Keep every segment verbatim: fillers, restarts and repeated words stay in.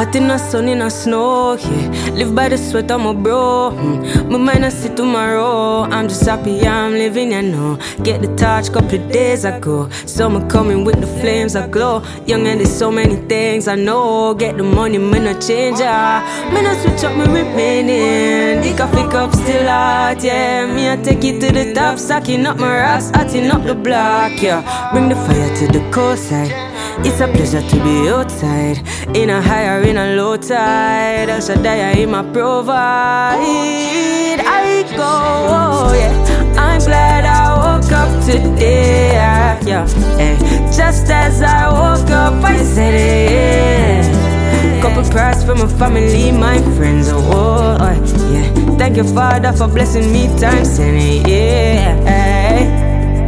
Hot in the sun, in the snow, yeah. Live by the sweat of my bro. Mm. My mind I see tomorrow. I'm just happy I'm living, you know. Get the torch couple of days ago. Summer coming with the flames I glow. Young and there's so many things I know. Get the money, me no change, ah. Me no switch up, me remaining. The coffee cup still hot, yeah. Me I take it to the top, stacking up my rocks, hotting up the block, yeah. Bring the fire to the coastside. It's a pleasure to be outside. In a high or in a low tide, El Shaddai in my provide. I go, oh, yeah. I'm glad I woke up today, yeah, yeah. Hey. Just as I woke up, I said it, yeah. Couple prayers for my family, my friends, oh, oh, oh, yeah. Thank you, Father, for blessing me times ten, yeah. Hey.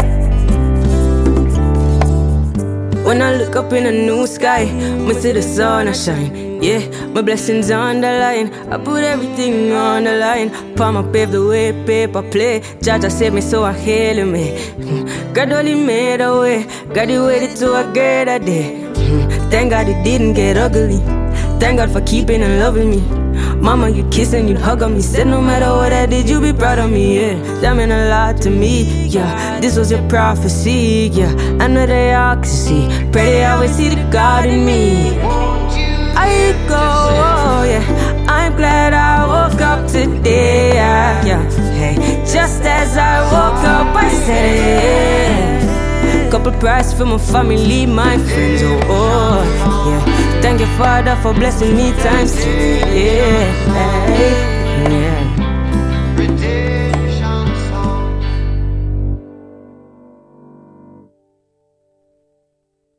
When I look up in a new sky, I see the sun I shine. Yeah, my blessings on the line. I put everything on the line. Palm pave the way, paper play. Jaja saved me, so I hail me. Mm. God only made a way. God you waited to a greater day. Mm. Thank God it didn't get ugly. Thank God for keeping and loving me. Mama, you kiss and you hug on me. Said no matter what I did, you be proud of me, yeah. That meant a lot to me, yeah. This was your prophecy, yeah. I know they all can see. Pray they always see the God in me. I go, oh, yeah. I'm glad I woke up today, yeah, yeah. Hey, just as I woke up, I said it, yeah. Couple prayers for my family, my friends, oh, oh, yeah. Thank you, Father, for blessing me times, yeah, yeah.